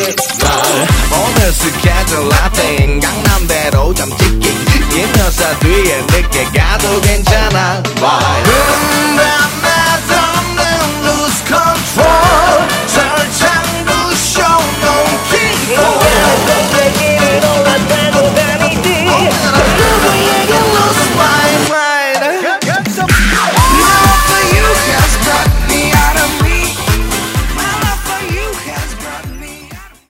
오늘 스케줄 라틴 강남대로 좀 찍기 이녀사 뒤에 늦게 가도 괜찮아. Bye.